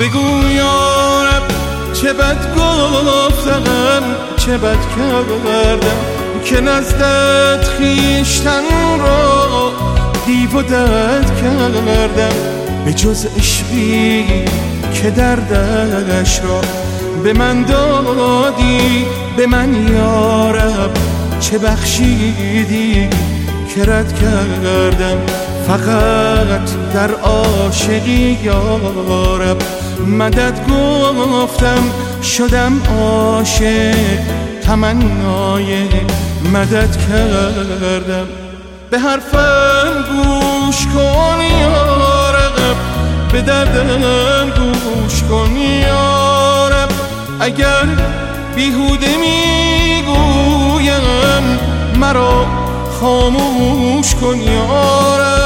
بگو یارب چه بد گفتم، چه بد کردم که نزدت خویشتن را دیو و دد کردم. به جز عشقی که دردش را به من دادی، به من یارب چه بخشیدی که رد کردم. فقط در عاشقی یارب مدد گفتم، شدم عاشق تمنای مدد کردم. به حرفم گوش کن یارب، به دردم گوش کن یارب. اگر بیهوده میگویم مرا خاموش کن یارب.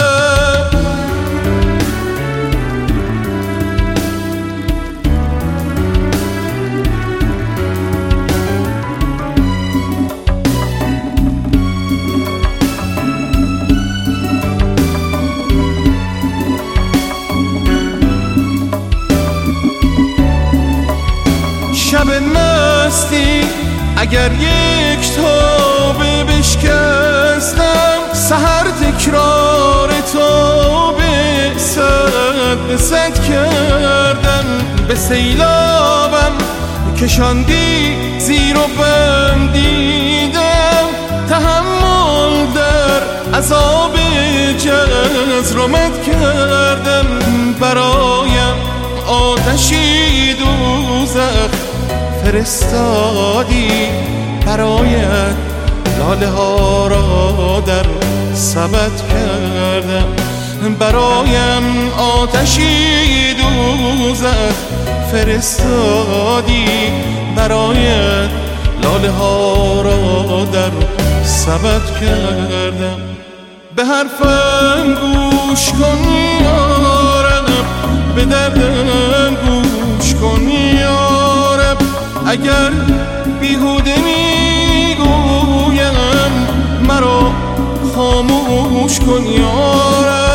شب مستی اگر یک تابه بشکستم، سحر تکرار تابه صد به صد کردم. به سیلابم کشاندی زیر و بم دیدم، تحمل در عذاب جزرمت کردم. برایم آتشی دوزخ فرستادی، برایت لاله ها را در سبد کردم. برایم آتشی دوزخ فرستادی، برایت لاله ها را در سبد کردم. به حرفم گوش کن یارب، به دردم گوش کن یارب. اگر بیهوده میگویم مرا خاموش کن یارب.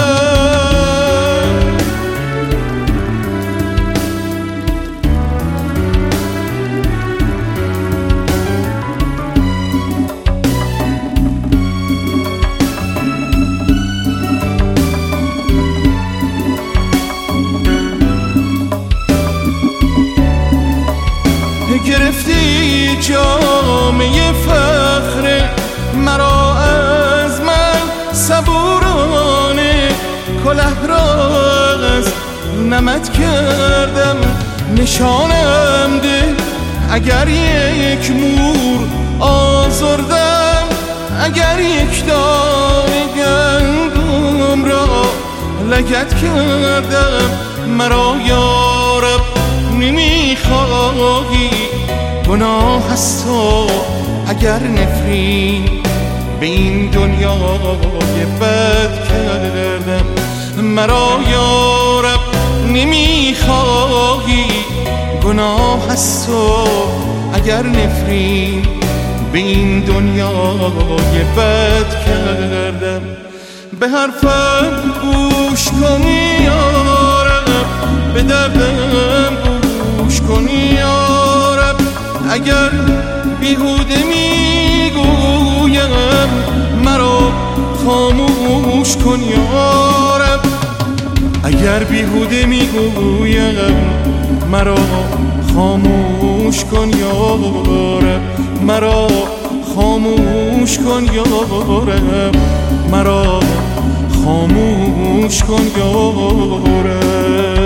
گرفتی جامعه فخر مرا از من، صبورانه کلاه را از نمد کردم. نشانم ده اگر یک مور آزردم، اگر یک دانه گندم را لگد کردم. مرا یارب نمیخواهی، گناه است و اگر نفرین به این دنیای بد کردم. مرا یارب نمیخواهی، گناه است و اگر نفرین به این دنیای بد کردم. به حرفم گوش کن یارب، به دردم گوش کن یارب. اگر بیهوده میگویم مرا خاموش کن یارب. اگر بیهوده میگویم مرا خاموش کن یارب. مرا خاموش کن یارب، مرا خاموش کن یارب.